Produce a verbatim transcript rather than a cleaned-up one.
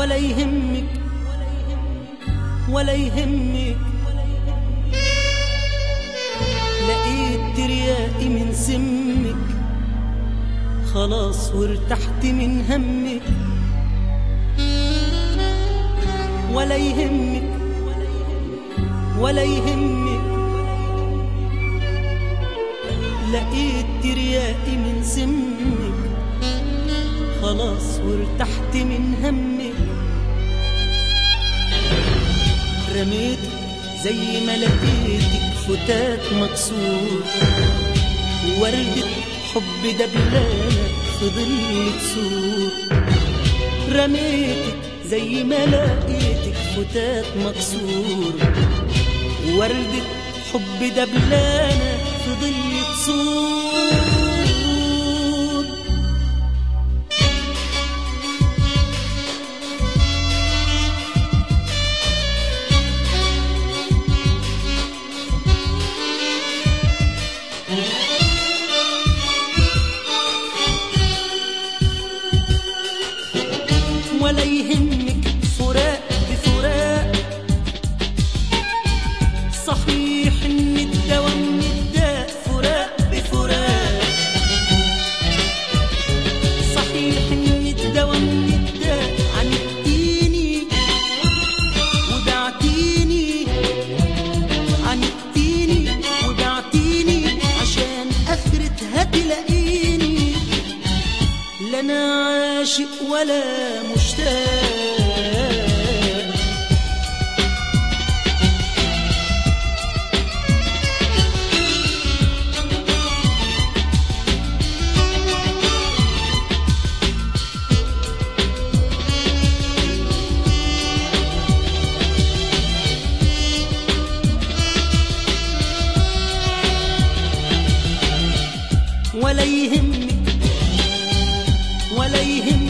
ولا يهمك ولا يهمك. لقيت ترياقي من سمك خلاص وارتحت من همك. ولا يهمك ولا يهمك. لقيت ترياقي من سمك خلاص وارتحت من همك. رميتك زي ما لقيتك فتات مكسور، ووردة حب دبلانة في ظل تسور. رميتك زي ما لقيتك فتات مكسور، ووردة حب دبلانة في ظل تسور. ولا يهمك فراق بفراق. صحيح ان الدوا من الداء فراق بفراق. صحيح ان الدوا من الداء. عنتيني وبعتيني، عنتيني وبعتيني عشان اخرتها تلاقيني. لا انا عاشق ولا مشتاق. ولا يهمك ولا يهمك.